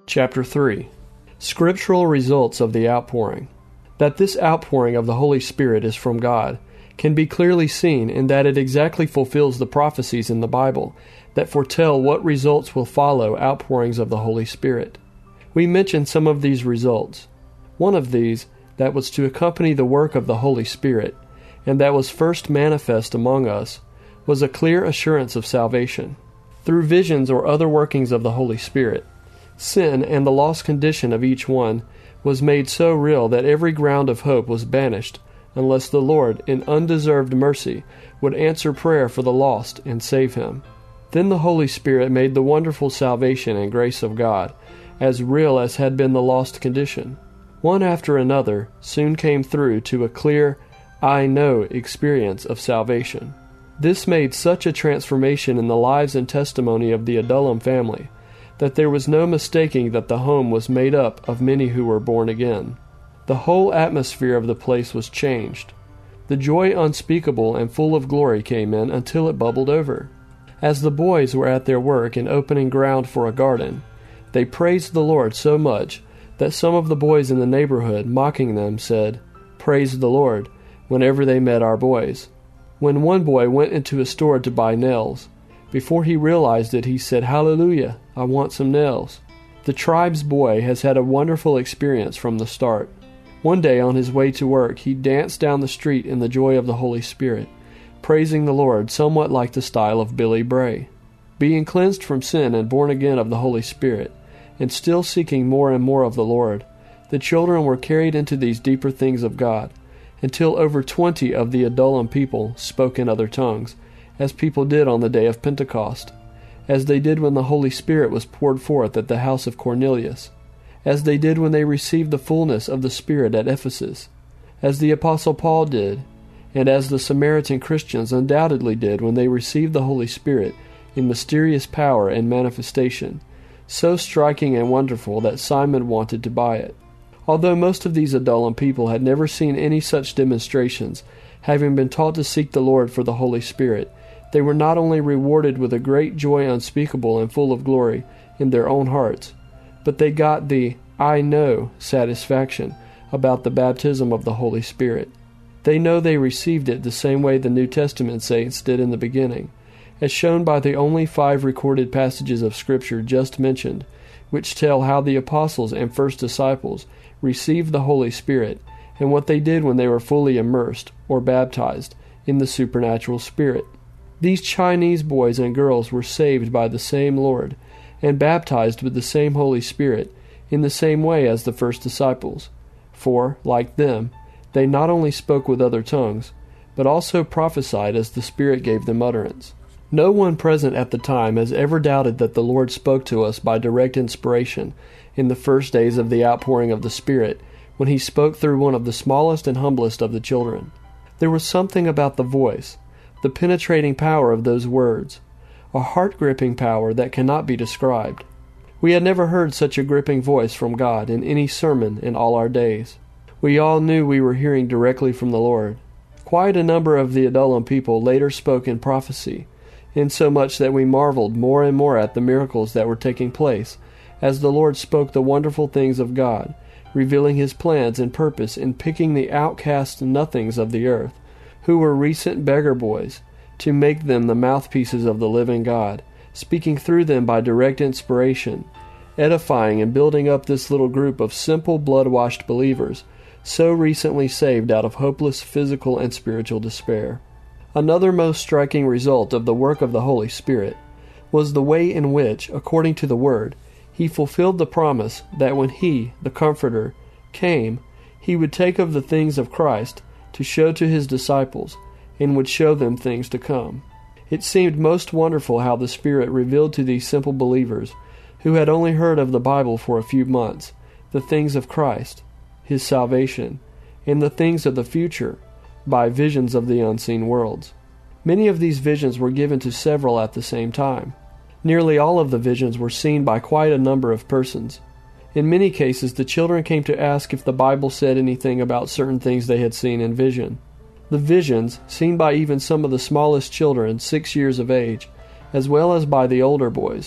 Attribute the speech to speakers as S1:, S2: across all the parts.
S1: Chapter 3. Scriptural results of the outpouring. That this outpouring of the Holy Spirit is from God can be clearly seen in that it exactly fulfills the prophecies in the Bible that foretell what results will follow outpourings of the Holy Spirit. We mentioned some of these results. One of these, that was to accompany the work of the Holy Spirit, and that was first manifest among us, was a clear assurance of salvation. Through visions or other workings of the Holy Spirit, sin and the lost condition of each one was made so real that every ground of hope was banished, unless the Lord, in undeserved mercy, would answer prayer for the lost and save him. Then the Holy Spirit made the wonderful salvation and grace of God as real as had been the lost condition. One after another soon came through to a clear, I know experience of salvation. This made such a transformation in the lives and testimony of the Adullam family that there was no mistaking that the home was made up of many who were born again. The whole atmosphere of the place was changed. The joy unspeakable and full of glory came in until it bubbled over. As the boys were at their work in opening ground for a garden, they praised the Lord so much that some of the boys in the neighborhood, mocking them, said, "Praise the Lord," whenever they met our boys. When one boy went into a store to buy nails, before he realized it, he said, "Hallelujah, I want some nails." The tribe's boy has had a wonderful experience from the start. One day on his way to work, he danced down the street in the joy of the Holy Spirit, praising the Lord somewhat like the style of Billy Bray. Being cleansed from sin and born again of the Holy Spirit, and still seeking more and more of the Lord, the children were carried into these deeper things of God, until over 20 of the Adullam people spoke in other tongues, as people did on the day of Pentecost, as they did when the Holy Spirit was poured forth at the house of Cornelius, as they did when they received the fullness of the Spirit at Ephesus, as the Apostle Paul did, and as the Samaritan Christians undoubtedly did when they received the Holy Spirit in mysterious power and manifestation, so striking and wonderful that Simon wanted to buy it. Although most of these Adullam people had never seen any such demonstrations, having been taught to seek the Lord for the Holy Spirit, they were not only rewarded with a great joy unspeakable and full of glory in their own hearts, but they got the I know satisfaction about the baptism of the Holy Spirit. They know they received it the same way the New Testament saints did in the beginning, as shown by the only 5 recorded passages of Scripture just mentioned, which tell how the apostles and first disciples received the Holy Spirit and what they did when they were fully immersed, or baptized, in the supernatural Spirit. These Chinese boys and girls were saved by the same Lord, and baptized with the same Holy Spirit, in the same way as the first disciples. For, like them, they not only spoke with other tongues, but also prophesied as the Spirit gave them utterance. No one present at the time has ever doubted that the Lord spoke to us by direct inspiration in the first days of the outpouring of the Spirit, when he spoke through one of the smallest and humblest of the children. There was something about the voice, the penetrating power of those words, a heart-gripping power that cannot be described. We had never heard such a gripping voice from God in any sermon in all our days. We all knew we were hearing directly from the Lord. Quite a number of the Adullam people later spoke in prophecy, insomuch that we marveled more and more at the miracles that were taking place, as the Lord spoke the wonderful things of God, revealing his plans and purpose in picking the outcast nothings of the earth, who were recent beggar boys, to make them the mouthpieces of the living God, speaking through them by direct inspiration, edifying and building up this little group of simple blood-washed believers, so recently saved out of hopeless physical and spiritual despair. Another most striking result of the work of the Holy Spirit was the way in which, according to the Word, he fulfilled the promise that when he, the Comforter, came, he would take of the things of Christ to show to his disciples, and would show them things to come. It seemed most wonderful how the Spirit revealed to these simple believers, who had only heard of the Bible for a few months, the things of Christ, his salvation, and the things of the future, by visions of the unseen worlds. Many of these visions were given to several at the same time. Nearly all of the visions were seen by quite a number of persons. In many cases, the children came to ask if the Bible said anything about certain things they had seen in vision. The visions, seen by even some of the smallest children, 6 years of age, as well as by the older boys,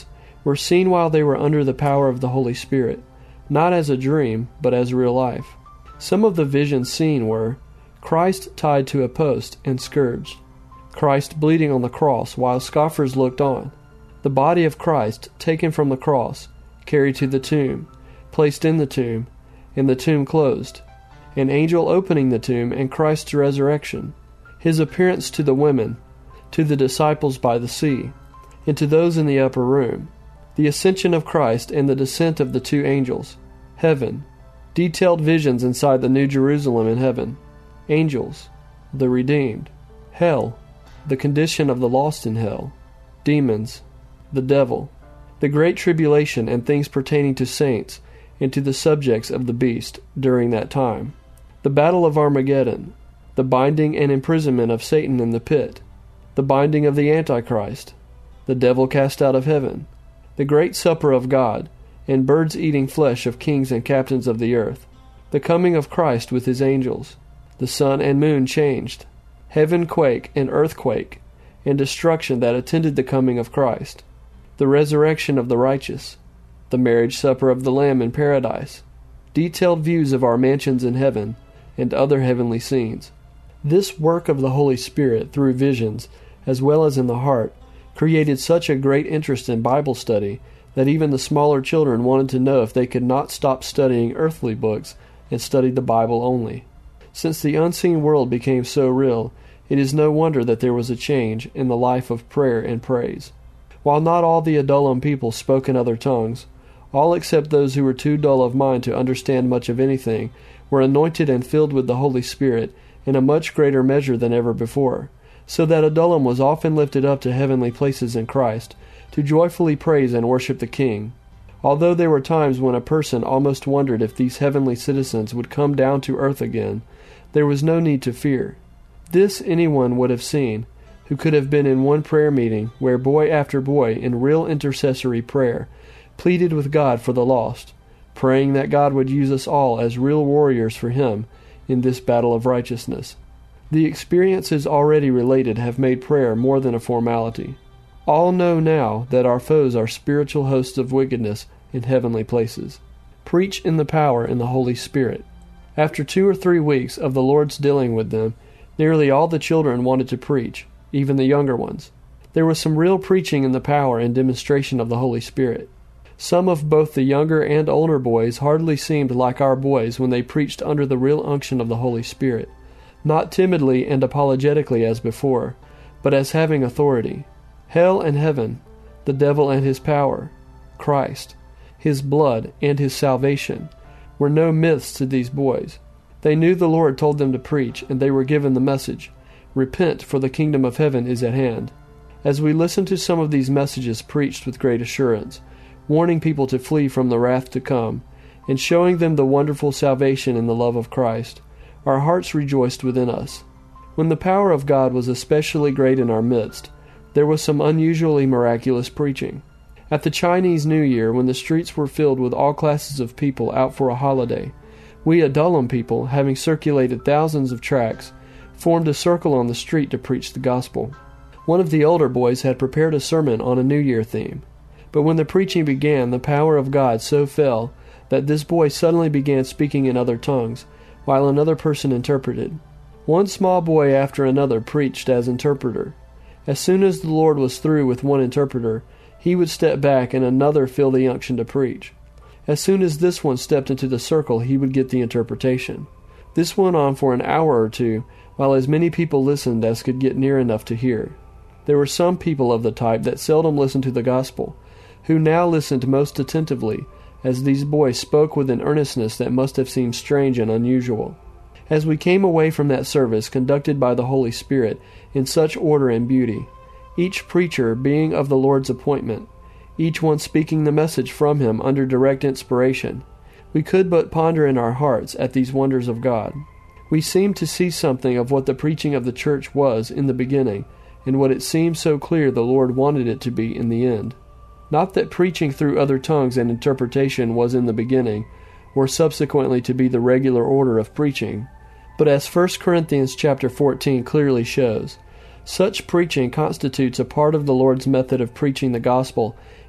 S1: were seen while they were under the power of the Holy Spirit, not as a dream, but as real life. Some of the visions seen were Christ tied to a post and scourged, Christ bleeding on the cross while scoffers looked on, the body of Christ taken from the cross, carried to the tomb, placed in the tomb, and the tomb closed, an angel opening the tomb and Christ's resurrection, his appearance to the women, to the disciples by the sea, and to those in the upper room, the ascension of Christ and the descent of the two angels, heaven, detailed visions inside the New Jerusalem in heaven, angels, the redeemed, hell, the condition of the lost in hell, demons, the devil, the great tribulation and things pertaining to saints and to the subjects of the beast during that time, the battle of Armageddon, the binding and imprisonment of Satan in the pit, the binding of the Antichrist, the devil cast out of heaven, the great supper of God, and birds eating flesh of kings and captains of the earth, the coming of Christ with his angels, the sun and moon changed, heaven quake and earthquake, and destruction that attended the coming of Christ, the resurrection of the righteous, the marriage supper of the Lamb in paradise, detailed views of our mansions in heaven, and other heavenly scenes. This work of the Holy Spirit through visions, as well as in the heart, created such a great interest in Bible study that even the smaller children wanted to know if they could not stop studying earthly books and study the Bible only. Since the unseen world became so real, it is no wonder that there was a change in the life of prayer and praise. While not all the Adullam people spoke in other tongues, all except those who were too dull of mind to understand much of anything were anointed and filled with the Holy Spirit in a much greater measure than ever before, so that Adullam was often lifted up to heavenly places in Christ, to joyfully praise and worship the King. Although there were times when a person almost wondered if these heavenly citizens would come down to earth again, there was no need to fear. This anyone would have seen, who could have been in one prayer meeting where boy after boy in real intercessory prayer pleaded with God for the lost, praying that God would use us all as real warriors for Him in this battle of righteousness. The experiences already related have made prayer more than a formality. All know now that our foes are spiritual hosts of wickedness in heavenly places. Preach in the power in the Holy Spirit. After 2 or 3 weeks of the Lord's dealing with them, nearly all the children wanted to preach, even the younger ones. There was some real preaching in the power and demonstration of the Holy Spirit. Some of both the younger and older boys hardly seemed like our boys when they preached under the real unction of the Holy Spirit, not timidly and apologetically as before, but as having authority. Hell and heaven, the devil and his power, Christ, his blood, and his salvation were no myths to these boys. They knew the Lord told them to preach, and they were given the message, "Repent, for the kingdom of heaven is at hand." As we listened to some of these messages preached with great assurance, warning people to flee from the wrath to come, and showing them the wonderful salvation in the love of Christ, our hearts rejoiced within us. When the power of God was especially great in our midst, there was some unusually miraculous preaching. At the Chinese New Year, when the streets were filled with all classes of people out for a holiday, we Adullam people, having circulated thousands of tracts, formed a circle on the street to preach the gospel. One of the older boys had prepared a sermon on a New Year theme, but when the preaching began, the power of God so fell that this boy suddenly began speaking in other tongues, while another person interpreted. One small boy after another preached as interpreter. As soon as the Lord was through with one interpreter, he would step back and another feel the unction to preach. As soon as this one stepped into the circle, he would get the interpretation. This went on for an hour or two, while as many people listened as could get near enough to hear. There were some people of the type that seldom listened to the gospel, who now listened most attentively, as these boys spoke with an earnestness that must have seemed strange and unusual. As we came away from that service conducted by the Holy Spirit in such order and beauty, each preacher being of the Lord's appointment, each one speaking the message from Him under direct inspiration, we could but ponder in our hearts at these wonders of God. We seemed to see something of what the preaching of the church was in the beginning, and what it seemed so clear the Lord wanted it to be in the end. Not that preaching through other tongues and interpretation was in the beginning, or subsequently to be the regular order of preaching, but as 1 Corinthians chapter 14 clearly shows, such preaching constitutes a part of the Lord's method of preaching the gospel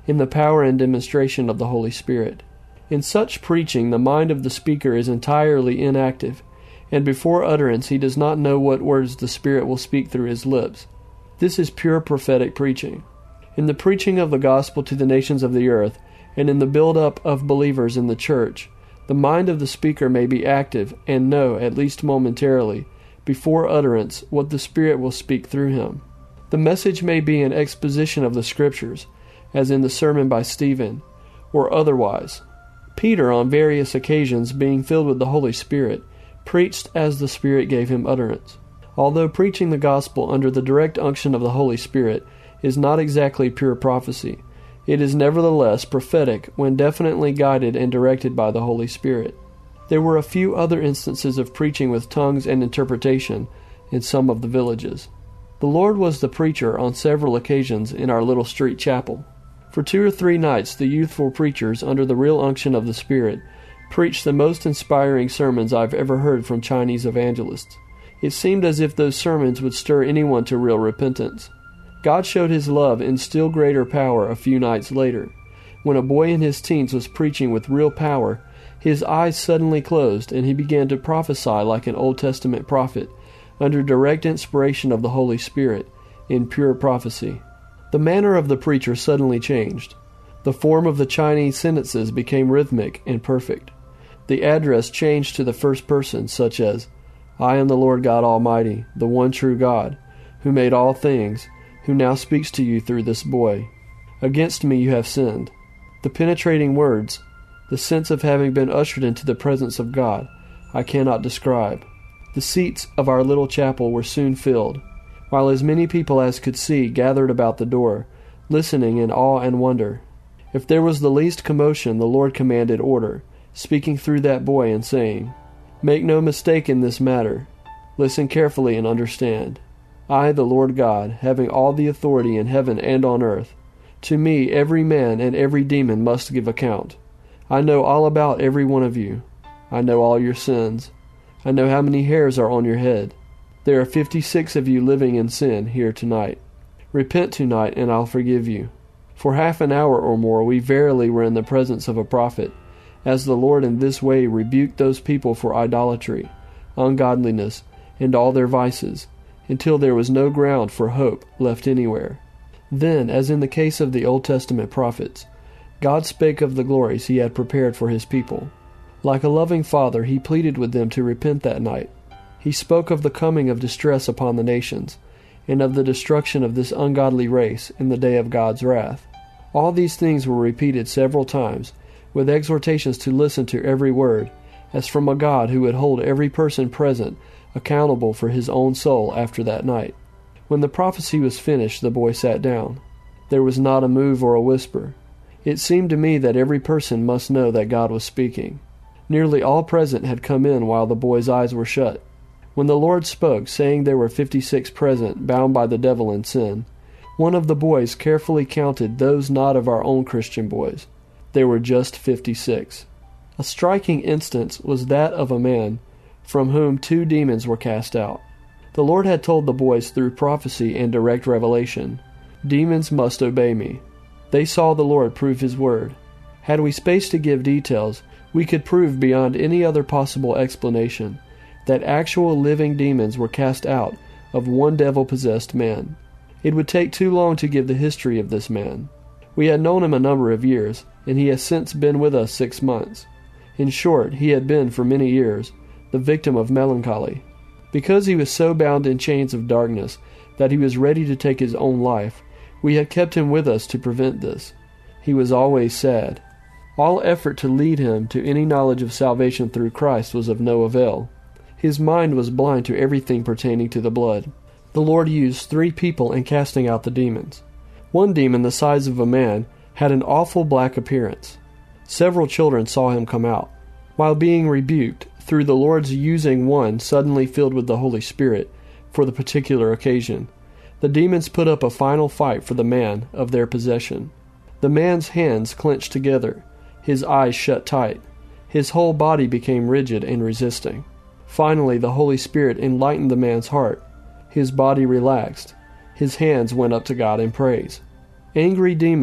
S1: in the power and demonstration of the Holy Spirit. In such preaching, the mind of the speaker is entirely inactive, and before utterance he does not know what words the Spirit will speak through his lips. This is pure prophetic preaching. In the preaching of the gospel to the nations of the earth, and in the build-up of believers in the church, the mind of the speaker may be active and know, at least momentarily, before utterance, what the Spirit will speak through him. The message may be an exposition of the Scriptures, as in the sermon by Stephen, or otherwise. Peter, on various occasions, being filled with the Holy Spirit, preached as the Spirit gave him utterance. Although preaching the gospel under the direct unction of the Holy Spirit is not exactly pure prophecy, it is nevertheless prophetic when definitely guided and directed by the Holy Spirit. There were a few other instances of preaching with tongues and interpretation in some of the villages. The Lord was the preacher on several occasions in our little street chapel. For 2 or 3 nights the youthful preachers, under the real unction of the Spirit, preached the most inspiring sermons I've ever heard from Chinese evangelists. It seemed as if those sermons would stir anyone to real repentance. God showed his love in still greater power a few nights later. When a boy in his teens was preaching with real power, his eyes suddenly closed and he began to prophesy like an Old Testament prophet, under direct inspiration of the Holy Spirit, in pure prophecy. The manner of the preacher suddenly changed. The form of the Chinese sentences became rhythmic and perfect. The address changed to the first person, such as, "I am the Lord God Almighty, the one true God, who made all things, who now speaks to you through this boy. Against me you have sinned." The penetrating words, the sense of having been ushered into the presence of God, I cannot describe. The seats of our little chapel were soon filled, while as many people as could see gathered about the door, listening in awe and wonder. If there was the least commotion, the Lord commanded order, speaking through that boy and saying, "Make no mistake in this matter. Listen carefully and understand. I, the Lord God, having all the authority in heaven and on earth, to me every man and every demon must give account. I know all about every one of you. I know all your sins. I know how many hairs are on your head. There are 56 of you living in sin here tonight. Repent tonight, and I'll forgive you." For half an hour or more we verily were in the presence of a prophet, as the Lord in this way rebuked those people for idolatry, ungodliness, and all their vices, until there was no ground for hope left anywhere. Then, as in the case of the Old Testament prophets, God spake of the glories he had prepared for his people. Like a loving father, he pleaded with them to repent that night. He spoke of the coming of distress upon the nations, and of the destruction of this ungodly race in the day of God's wrath. All these things were repeated several times, with exhortations to listen to every word, as from a God who would hold every person present accountable for his own soul after that night. When the prophecy was finished, the boy sat down. There was not a move or a whisper. It seemed to me that every person must know that God was speaking. Nearly all present had come in while the boy's eyes were shut. When the Lord spoke, saying there were 56 present, bound by the devil in sin, one of the boys carefully counted those not of our own Christian boys. There were just 56. A striking instance was that of a man from whom 2 demons were cast out. The Lord had told the boys through prophecy and direct revelation, "Demons must obey me." They saw the Lord prove his word. Had we space to give details, we could prove beyond any other possible explanation that actual living demons were cast out of one devil-possessed man. It would take too long to give the history of this man. We had known him a number of years, and he has since been with us 6 months. In short, he had been, for many years, the victim of melancholy. Because he was so bound in chains of darkness that he was ready to take his own life, we had kept him with us to prevent this. He was always sad. All effort to lead him to any knowledge of salvation through Christ was of no avail. His mind was blind to everything pertaining to the blood. The Lord used 3 people in casting out the demons. One demon, the size of a man, had an awful black appearance. Several children saw him come out. While being rebuked, through the Lord's using one suddenly filled with the Holy Spirit for the particular occasion, the demons put up a final fight for the man of their possession. The man's hands clenched together, his eyes shut tight. His whole body became rigid and resisting. Finally, the Holy Spirit enlightened the man's heart. His body relaxed. His hands went up to God in praise. Angry demon,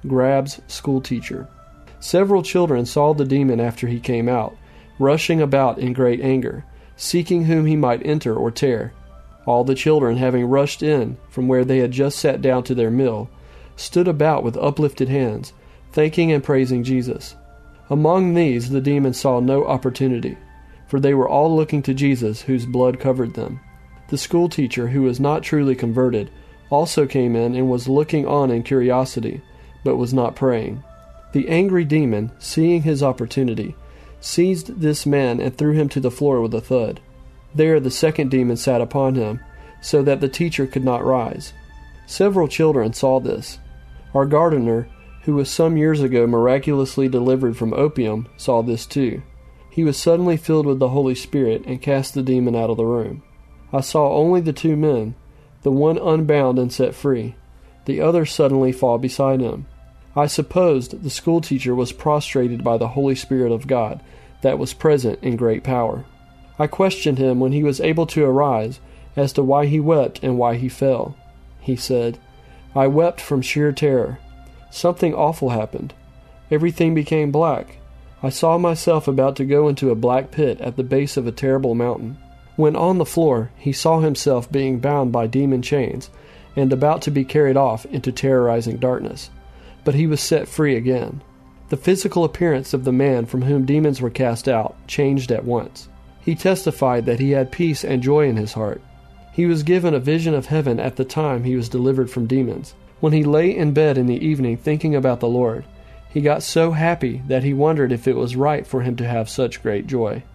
S1: grabs schoolteacher. Several children saw the demon after he came out, rushing about in great anger, seeking whom he might enter or tear. All the children, having rushed in from where they had just sat down to their meal, stood about with uplifted hands, thanking and praising Jesus. Among these the demon saw no opportunity, for they were all looking to Jesus, whose blood covered them. The schoolteacher, who was not truly converted, also came in and was looking on in curiosity, but was not praying. The angry demon, seeing his opportunity, seized this man and threw him to the floor with a thud. There the second demon sat upon him, so that the teacher could not rise. Several children saw this. Our gardener, who was some years ago miraculously delivered from opium, saw this too. He was suddenly filled with the Holy Spirit and cast the demon out of the room. I saw only the two men, the one unbound and set free, the other suddenly fall beside him. I supposed the schoolteacher was prostrated by the Holy Spirit of God that was present in great power. I questioned him when he was able to arise as to why he wept and why he fell. He said, "I wept from sheer terror. Something awful happened. Everything became black. I saw myself about to go into a black pit at the base of a terrible mountain." When on the floor, he saw himself being bound by demon chains and about to be carried off into terrorizing darkness. But he was set free again. The physical appearance of the man from whom demons were cast out changed at once. He testified that he had peace and joy in his heart. He was given a vision of heaven at the time he was delivered from demons. When he lay in bed in the evening thinking about the Lord, he got so happy that he wondered if it was right for him to have such great joy.